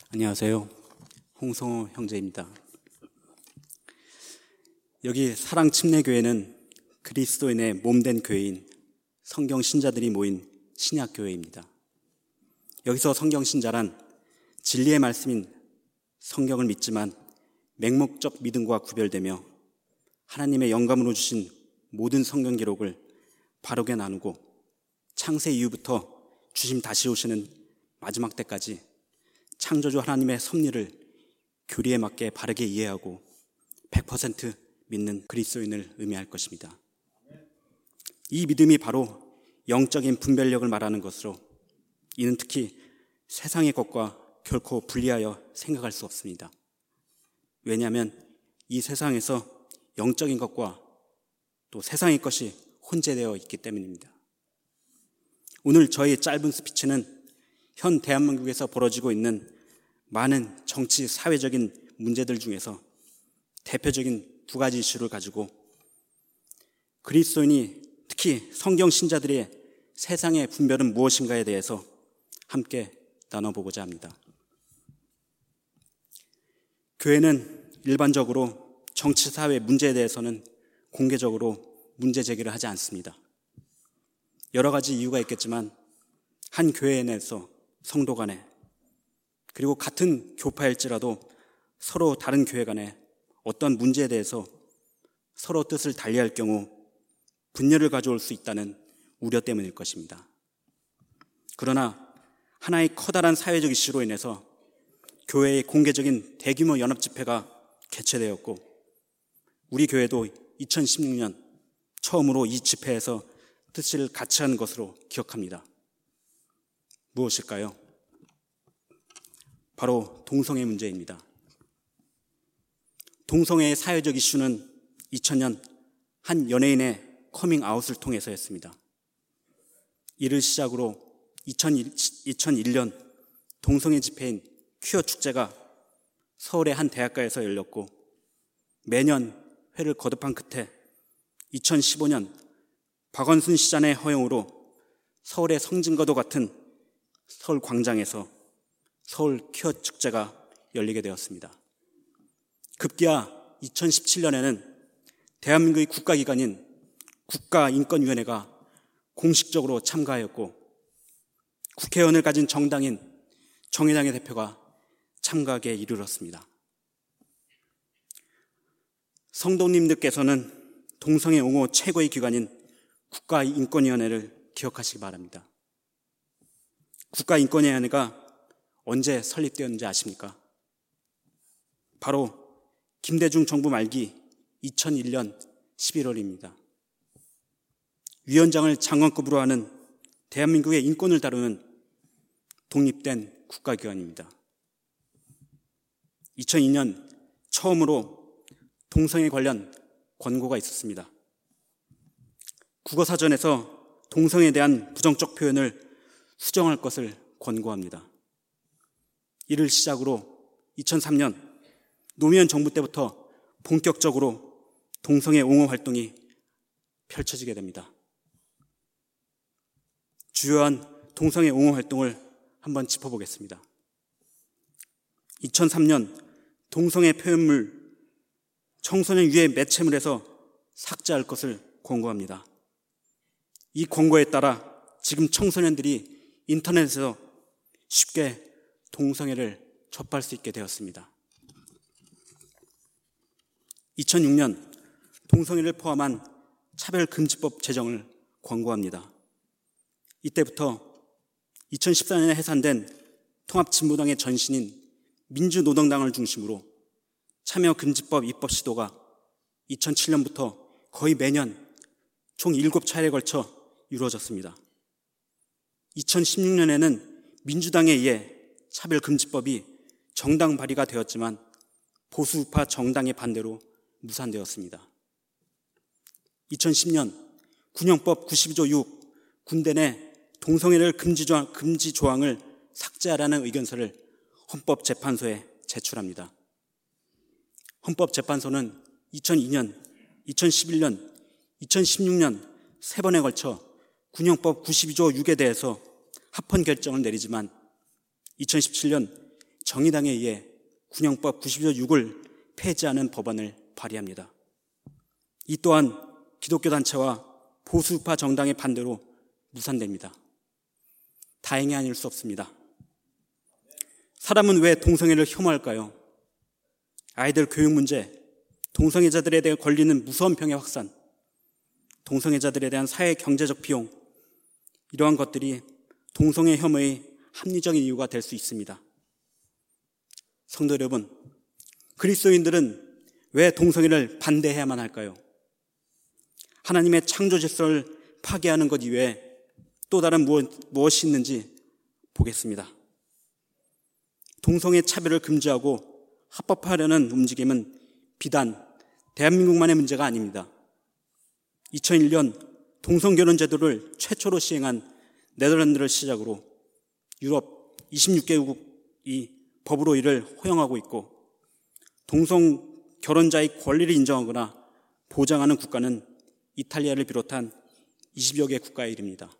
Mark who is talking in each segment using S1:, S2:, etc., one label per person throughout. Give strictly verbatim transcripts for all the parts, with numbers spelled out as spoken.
S1: 안녕하세요. 홍성호 형제입니다. 여기 사랑침례교회는 그리스도인의 몸된 교회인 성경 신자들이 모인 신약교회입니다. 여기서 성경 신자란 진리의 말씀인 성경을 믿지만 맹목적 믿음과 구별되며 하나님의 영감으로 주신 모든 성경 기록을 바르게 나누고 창세 이후부터 주심 다시 오시는 마지막 때까지 창조주 하나님의 섭리를 교리에 맞게 바르게 이해하고 백 퍼센트 믿는 그리스도인을 의미할 것입니다. 이 믿음이 바로 영적인 분별력을 말하는 것으로 이는 특히 세상의 것과 결코 분리하여 생각할 수 없습니다. 왜냐하면 이 세상에서 영적인 것과 또 세상의 것이 혼재되어 있기 때문입니다. 오늘 저의 짧은 스피치는 현 대한민국에서 벌어지고 있는 많은 정치, 사회적인 문제들 중에서 대표적인 두 가지 이슈를 가지고 그리스도인이 특히 성경 신자들의 세상의 분별은 무엇인가에 대해서 함께 나눠보고자 합니다. 교회는 일반적으로 정치, 사회 문제에 대해서는 공개적으로 문제 제기를 하지 않습니다. 여러 가지 이유가 있겠지만 한 교회 내에서 성도 간에 그리고 같은 교파일지라도 서로 다른 교회 간에 어떤 문제에 대해서 서로 뜻을 달리할 경우 분열을 가져올 수 있다는 우려 때문일 것입니다. 그러나 하나의 커다란 사회적 이슈로 인해서 교회의 공개적인 대규모 연합집회가 개최되었고 우리 교회도 이천십육 년 처음으로 이 집회에서 뜻을 같이 한 것으로 기억합니다. 무엇일까요? 바로 동성애 문제입니다. 동성애의 사회적 이슈는 이천 년 한 연예인의 커밍아웃을 통해서였습니다. 이를 시작으로 이천일 년 동성애 집회인 퀴어 축제가 서울의 한 대학가에서 열렸고 매년 회를 거듭한 끝에 이천십오 년 박원순 시장의 허용으로 서울의 성진과도 같은 서울 광장에서 서울 퀴어 축제가 열리게 되었습니다. 급기야 이천십칠 년에는 대한민국의 국가기관인 국가인권위원회가 공식적으로 참가하였고 국회의원을 가진 정당인 정의당의 대표가 참가하게 이르렀습니다. 성도님들께서는 동성애 옹호 최고의 기관인 국가인권위원회를 기억하시기 바랍니다. 국가인권위원회가 언제 설립되었는지 아십니까? 바로 김대중 정부 말기 이천일 년 십일월입니다. 위원장을 장관급으로 하는 대한민국의 인권을 다루는 독립된 국가기관입니다. 이천이 년 처음으로 동성애 관련 권고가 있었습니다. 국어사전에서 동성애에 대한 부정적 표현을 수정할 것을 권고합니다. 이를 시작으로 이천삼 년 노무현 정부 때부터 본격적으로 동성애 옹호 활동이 펼쳐지게 됩니다. 주요한 동성애 옹호 활동을 한번 짚어보겠습니다. 이천삼 년 동성애 표현물 청소년 유해 매체물에서 삭제할 것을 권고합니다. 이 권고에 따라 지금 청소년들이 인터넷에서 쉽게 동성애를 접할 수 있게 되었습니다. 이천육 년 동성애를 포함한 차별금지법 제정을 권고합니다. 이때부터 이천십사 년에 해산된 통합진보당의 전신인 민주노동당을 중심으로 참여금지법 입법 시도가 이천칠 년부터 거의 매년 총 일곱 차례에 걸쳐 이루어졌습니다. 이천십육 년에는 민주당에 의해 차별금지법이 정당 발의가 되었지만 보수우파 정당의 반대로 무산되었습니다. 이천십 년 군형법 구십이 조 육 군대 내 동성애를 금지 조항, 금지 조항을 삭제하라는 의견서를 헌법재판소에 제출합니다. 헌법재판소는 이천이 년, 이천십일 년, 이천십육 년 세 번에 걸쳐 군형법 구십이 조 육에 대해서 합헌 결정을 내리지만 이천십칠 년 정의당에 의해 군형법 구십이 조 육을 폐지하는 법안을 발의합니다. 이 또한 기독교 단체와 보수파 정당의 반대로 무산됩니다. 다행이 아닐 수 없습니다. 사람은 왜 동성애를 혐오할까요? 아이들 교육 문제, 동성애자들에 대해 걸리는 무서운 병의 확산, 동성애자들에 대한 사회 경제적 비용, 이러한 것들이 동성애 혐오의 합리적인 이유가 될 수 있습니다. 성도 여러분, 그리스도인들은 왜 동성애를 반대해야만 할까요? 하나님의 창조 질서를 파괴하는 것 이외에 또 다른 무엇, 무엇이 있는지 보겠습니다. 동성애 차별을 금지하고 합법화하려는 움직임은 비단 대한민국만의 문제가 아닙니다. 이천일 년 동성결혼 제도를 최초로 시행한 네덜란드를 시작으로 유럽 이십육 개국이 법으로 이를 허용하고 있고, 동성결혼자의 권리를 인정하거나 보장하는 국가는 이탈리아를 비롯한 이십여 개 국가에 이릅니다.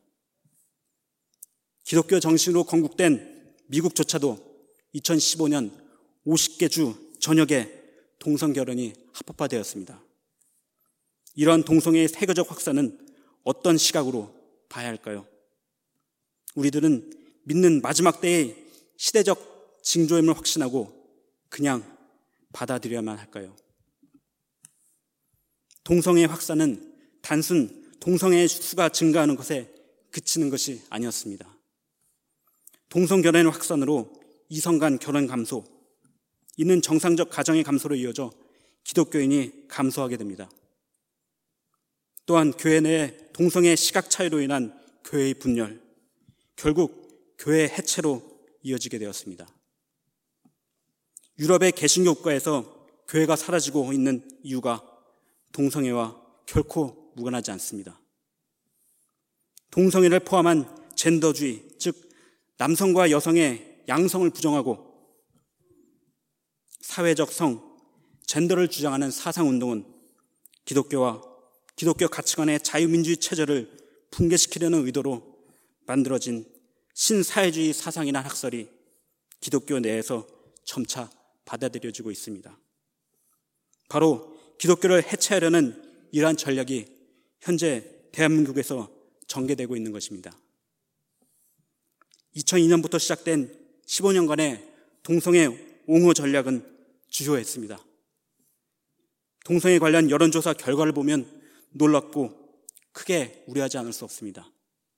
S1: 기독교 정신으로 건국된 미국조차도 이천십오 년 오십 개 주 전역에 동성결혼이 합법화되었습니다. 이러한 동성애의 세계적 확산은 어떤 시각으로 봐야 할까요? 우리들은 믿는 마지막 때의 시대적 징조임을 확신하고 그냥 받아들여야만 할까요? 동성애의 확산은 단순 동성애의 수가 증가하는 것에 그치는 것이 아니었습니다. 동성결혼의 확산으로 이성 간 결혼 감소, 이는 정상적 가정의 감소로 이어져 기독교인이 감소하게 됩니다. 또한 교회 내 동성애 시각 차이로 인한 교회의 분열, 결국 교회 해체로 이어지게 되었습니다. 유럽의 개신교 국가에서 교회가 사라지고 있는 이유가 동성애와 결코 무관하지 않습니다. 동성애를 포함한 젠더주의, 즉 남성과 여성의 양성을 부정하고 사회적 성, 젠더를 주장하는 사상운동은 기독교와 기독교 가치관의 자유민주주의 체제를 붕괴시키려는 의도로 만들어진 신사회주의 사상이나 학설이 기독교 내에서 점차 받아들여지고 있습니다. 바로 기독교를 해체하려는 이러한 전략이 현재 대한민국에서 전개되고 있는 것입니다. 이천이 년부터 시작된 십오 년간의 동성애 옹호 전략은 주요했습니다. 동성애 관련 여론조사 결과를 보면 놀랍고 크게 우려하지 않을 수 없습니다.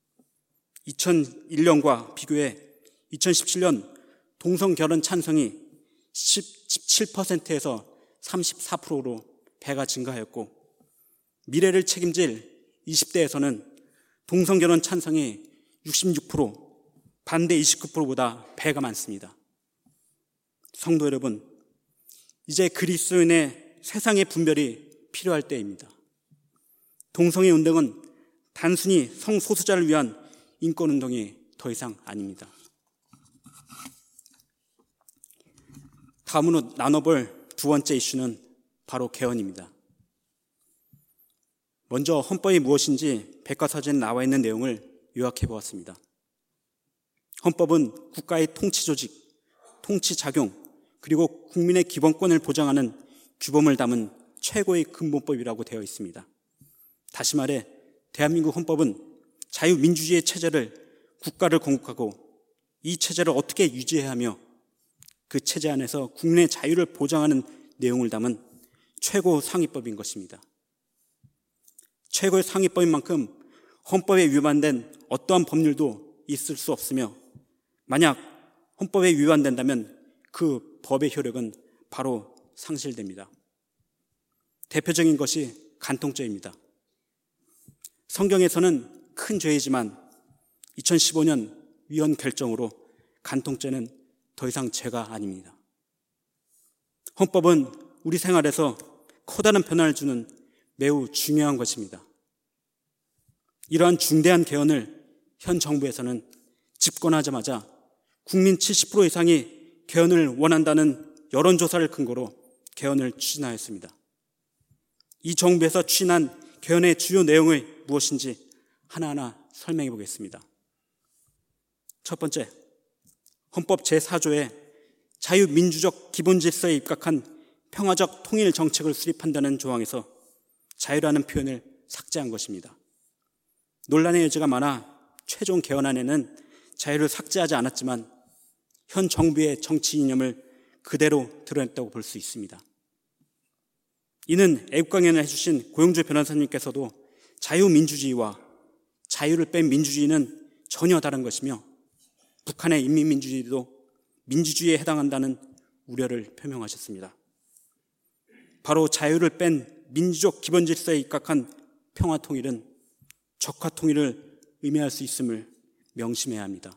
S1: 이천일 년과 비교해 이천십칠 년 동성결혼 찬성이 십칠 퍼센트에서 삼십사 퍼센트로 배가 증가하였고, 미래를 책임질 이십 대에서는 동성결혼 찬성이 육십육 퍼센트, 반대 이십구 퍼센트보다 배가 많습니다. 성도 여러분, 이제 그리스도인의 세상의 분별이 필요할 때입니다. 동성애 운동은 단순히 성소수자를 위한 인권운동이 더 이상 아닙니다. 다음으로 나눠볼 두 번째 이슈는 바로 개헌입니다. 먼저 헌법이 무엇인지 백과사전에 나와 있는 내용을 요약해 보았습니다. 헌법은 국가의 통치 조직, 통치 작용, 그리고 국민의 기본권을 보장하는 규범을 담은 최고의 근본법이라고 되어 있습니다. 다시 말해 대한민국 헌법은 자유민주주의 체제를, 국가를 건국하고 이 체제를 어떻게 유지해야 하며 그 체제 안에서 국민의 자유를 보장하는 내용을 담은 최고 상위법인 것입니다. 최고의 상위법인 만큼 헌법에 위반된 어떠한 법률도 있을 수 없으며, 만약 헌법에 위반된다면 그 법의 효력은 바로 상실됩니다. 대표적인 것이 간통죄입니다. 성경에서는 큰 죄이지만 이천십오 년 위헌 결정으로 간통죄는 더 이상 죄가 아닙니다. 헌법은 우리 생활에서 커다란 변화를 주는 매우 중요한 것입니다. 이러한 중대한 개헌을 현 정부에서는 집권하자마자 국민 칠십 퍼센트 이상이 개헌을 원한다는 여론조사를 근거로 개헌을 추진하였습니다. 이 정부에서 추진한 개헌의 주요 내용이 무엇인지 하나하나 설명해 보겠습니다. 첫 번째, 헌법 제사 조의 자유민주적 기본질서에 입각한 평화적 통일 정책을 수립한다는 조항에서 자유라는 표현을 삭제한 것입니다. 논란의 여지가 많아 최종 개헌안에는 자유를 삭제하지 않았지만 현 정부의 정치 이념을 그대로 드러냈다고 볼 수 있습니다. 이는 애국강연을 해주신 고영주 변호사님께서도 자유민주주의와 자유를 뺀 민주주의는 전혀 다른 것이며 북한의 인민민주주의도 민주주의에 해당한다는 우려를 표명하셨습니다. 바로 자유를 뺀 민주적 기본질서에 입각한 평화통일은 적화통일을 의미할 수 있음을 명심해야 합니다.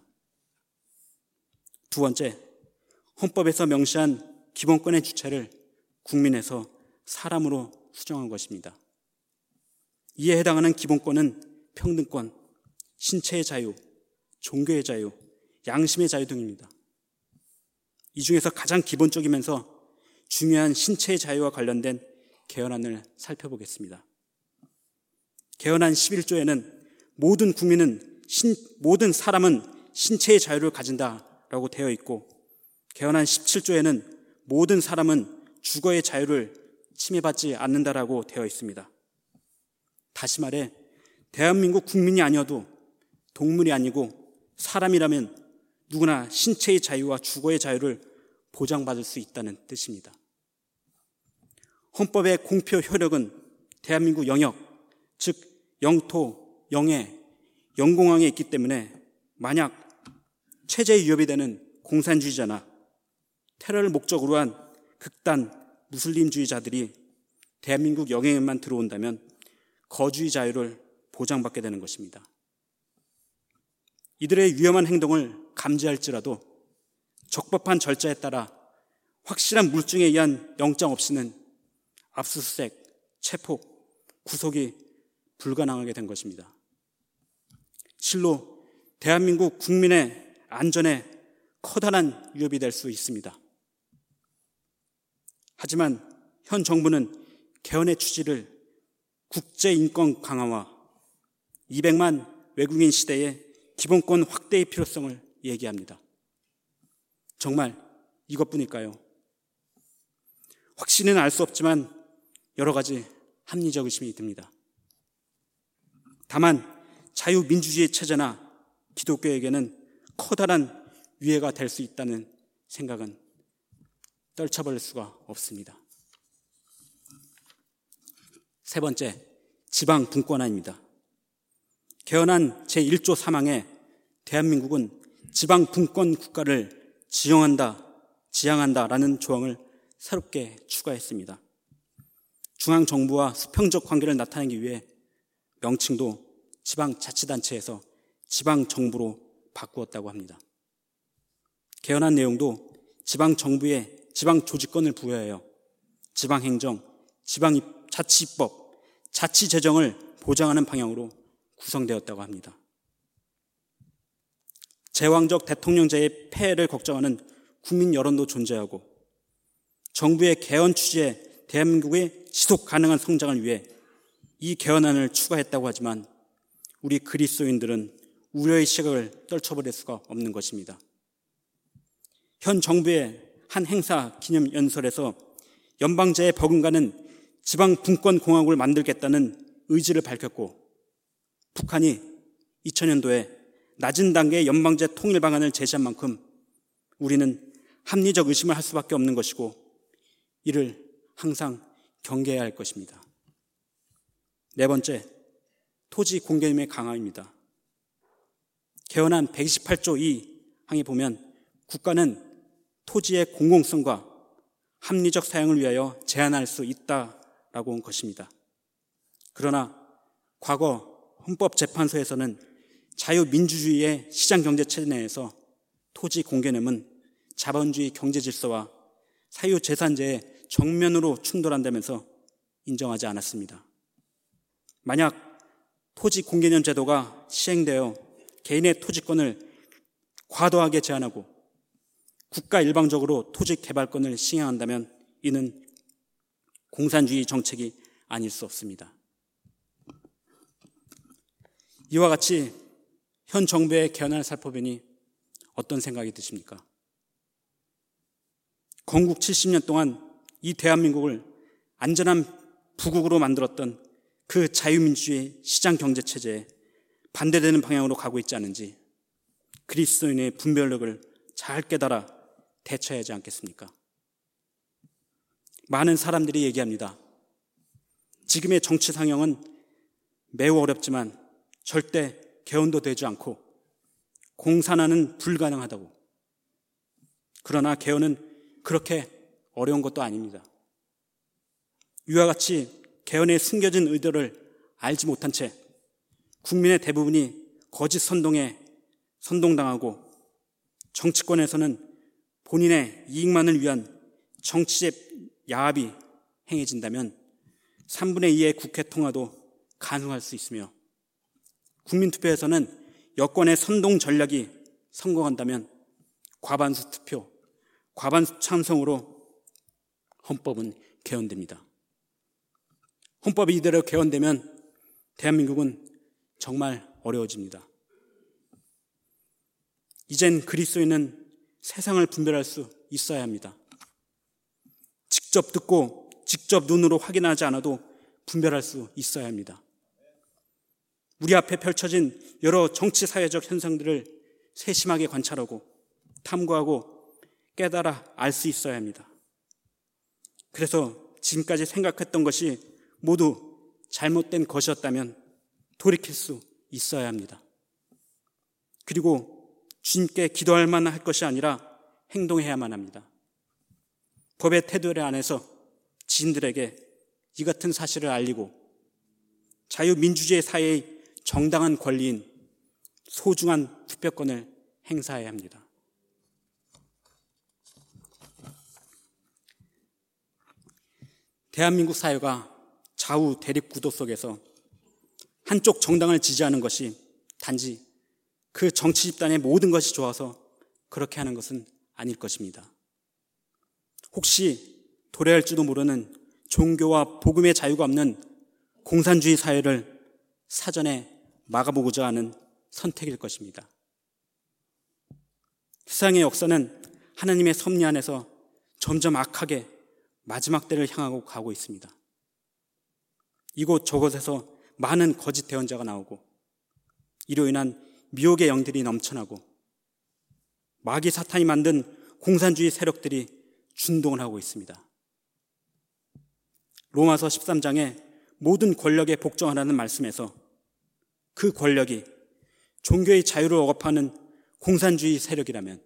S1: 두 번째, 헌법에서 명시한 기본권의 주체를 국민에서 사람으로 수정한 것입니다. 이에 해당하는 기본권은 평등권, 신체의 자유, 종교의 자유, 양심의 자유 등입니다. 이 중에서 가장 기본적이면서 중요한 신체의 자유와 관련된 개헌안을 살펴보겠습니다. 개헌안 십일 조에는 모든 국민은 신, 모든 사람은 신체의 자유를 가진다라고 되어 있고, 개헌안 십칠 조에는 모든 사람은 주거의 자유를 침해받지 않는다라고 되어 있습니다. 다시 말해 대한민국 국민이 아니어도 동물이 아니고 사람이라면 누구나 신체의 자유와 주거의 자유를 보장받을 수 있다는 뜻입니다. 헌법의 공표 효력은 대한민국 영역, 즉 영토, 영해, 영공항에 있기 때문에 만약 체제에 위협이 되는 공산주의자나 테러를 목적으로 한 극단 무슬림주의자들이 대한민국 영해에만 들어온다면 거주의 자유를 보장받게 되는 것입니다. 이들의 위험한 행동을 감지할지라도 적법한 절차에 따라 확실한 물증에 의한 영장 없이는 압수수색, 체포, 구속이 불가능하게 된 것입니다. 실로 대한민국 국민의 안전에 커다란 위협이 될 수 있습니다. 하지만 현 정부는 개헌의 취지를 국제인권 강화와 이백만 외국인 시대의 기본권 확대의 필요성을 얘기합니다. 정말 이것뿐일까요? 확신은 알 수 없지만 여러 가지 합리적 의심이 듭니다. 다만 자유민주주의 체제나 기독교에게는 커다란 위해가 될 수 있다는 생각은 떨쳐버릴 수가 없습니다. 세 번째, 지방 분권화입니다. 개헌안 제일 조 삼 항에 대한민국은 지방 분권 국가를 지정한다, 지향한다라는 조항을 새롭게 추가했습니다. 중앙정부와 수평적 관계를 나타내기 위해 명칭도 지방자치단체에서 지방정부로 바꾸었다고 합니다. 개헌안 내용도 지방정부에 지방조직권을 부여하여 지방행정, 지방자치입법, 자치재정을 보장하는 방향으로 구성되었다고 합니다. 제왕적 대통령제의 폐해를 걱정하는 국민 여론도 존재하고 정부의 개헌 취지에 대한민국의 지속 가능한 성장을 위해 이 개헌안을 추가했다고 하지만 우리 그리스도인들은 우려의 시각을 떨쳐버릴 수가 없는 것입니다. 현 정부의 한 행사 기념 연설에서 연방제에 버금가는 지방 분권 공화국을 만들겠다는 의지를 밝혔고 북한이 이천 년도에 낮은 단계의 연방제 통일 방안을 제시한 만큼 우리는 합리적 의심을 할 수밖에 없는 것이고 이를 항상 경계해야 할 것입니다. 네 번째, 토지 공개임의 강화입니다. 개헌안 백이십팔 조 이 항에 보면 국가는 토지의 공공성과 합리적 사용을 위하여 제한할 수 있다라고 한 것입니다. 그러나 과거 헌법재판소에서는 자유민주주의의 시장경제체제 내에서 토지 공개념은 자본주의 경제질서와 사유재산제에 정면으로 충돌한다면서 인정하지 않았습니다. 만약 토지 공개념 제도가 시행되어 개인의 토지권을 과도하게 제한하고 국가 일방적으로 토지 개발권을 시행한다면 이는 공산주의 정책이 아닐 수 없습니다. 이와 같이 현 정부의 개헌안을 살펴보니 어떤 생각이 드십니까? 건국 칠십 년 동안 이 대한민국을 안전한 부국으로 만들었던 그 자유민주주의 시장 경제체제에 반대되는 방향으로 가고 있지 않은지 그리스도인의 분별력을 잘 깨달아 대처해야 하지 않겠습니까? 많은 사람들이 얘기합니다. 지금의 정치 상황은 매우 어렵지만 절대 개헌도 되지 않고 공산화는 불가능하다고. 그러나 개헌은 그렇게 어려운 것도 아닙니다. 이와 같이 개헌의 숨겨진 의도를 알지 못한 채 국민의 대부분이 거짓 선동에 선동당하고 정치권에서는 본인의 이익만을 위한 정치적 야합이 행해진다면 삼분의 이의 국회 통과도 가능할 수 있으며 국민투표에서는 여권의 선동 전략이 성공한다면 과반수 투표, 과반수 찬성으로 헌법은 개헌됩니다. 헌법이 이대로 개헌되면 대한민국은 정말 어려워집니다. 이젠 그리스도인은 세상을 분별할 수 있어야 합니다. 직접 듣고 직접 눈으로 확인하지 않아도 분별할 수 있어야 합니다. 우리 앞에 펼쳐진 여러 정치 사회적 현상들을 세심하게 관찰하고 탐구하고 깨달아 알 수 있어야 합니다. 그래서 지금까지 생각했던 것이 모두 잘못된 것이었다면 돌이킬 수 있어야 합니다. 그리고 주님께 기도할 만한 할 것이 아니라 행동해야만 합니다. 법의 테두리 안에서 지인들에게 이 같은 사실을 알리고 자유민주주의 사회의 정당한 권리인 소중한 투표권을 행사해야 합니다. 대한민국 사회가 좌우 대립 구도 속에서 한쪽 정당을 지지하는 것이 단지 그 정치 집단의 모든 것이 좋아서 그렇게 하는 것은 아닐 것입니다. 혹시 도래할지도 모르는 종교와 복음의 자유가 없는 공산주의 사회를 사전에 막아보고자 하는 선택일 것입니다. 세상의 역사는 하나님의 섭리 안에서 점점 악하게 마지막 때를 향하고 가고 있습니다. 이곳 저곳에서 많은 거짓 대언자가 나오고 이로 인한 미혹의 영들이 넘쳐나고 마귀 사탄이 만든 공산주의 세력들이 준동을 하고 있습니다. 로마서 십삼 장에 모든 권력에 복종하라는 말씀에서 그 권력이 종교의 자유를 억압하는 공산주의 세력이라면,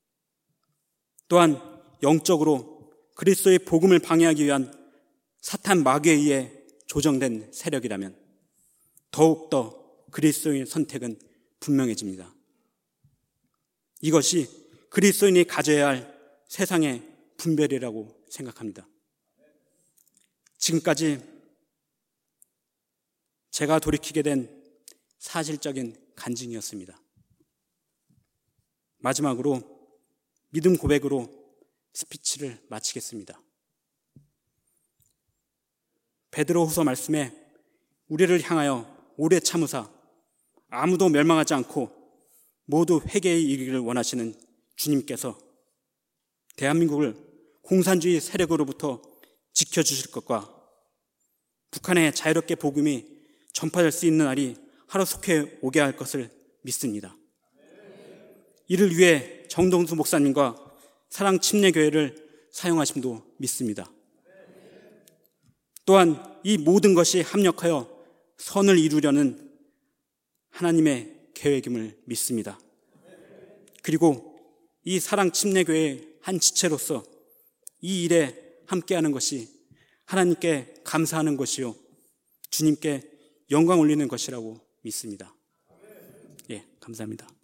S1: 또한 영적으로 그리스도의 복음을 방해하기 위한 사탄 마귀에 의해 조정된 세력이라면 더욱더 그리스도인의 선택은 분명해집니다. 이것이 그리스도인이 가져야 할 세상의 분별이라고 생각합니다. 지금까지 제가 돌이키게 된 사실적인 간증이었습니다. 마지막으로 믿음 고백으로 스피치를 마치겠습니다. 베드로후서 말씀에 우리를 향하여 오래 참으사 아무도 멸망하지 않고 모두 회개에 이르기를 원하시는 주님께서 대한민국을 공산주의 세력으로부터 지켜주실 것과 북한에 자유롭게 복음이 전파될 수 있는 날이 하루속히 오게 할 것을 믿습니다. 이를 위해 정동수 목사님과 사랑침례교회를 사용하심도 믿습니다. 또한 이 모든 것이 합력하여 선을 이루려는 하나님의 계획임을 믿습니다. 그리고 이 사랑침례교회의 한 지체로서 이 일에 함께하는 것이 하나님께 감사하는 것이요 주님께 영광 올리는 것이라고 믿습니다. 예, 감사합니다.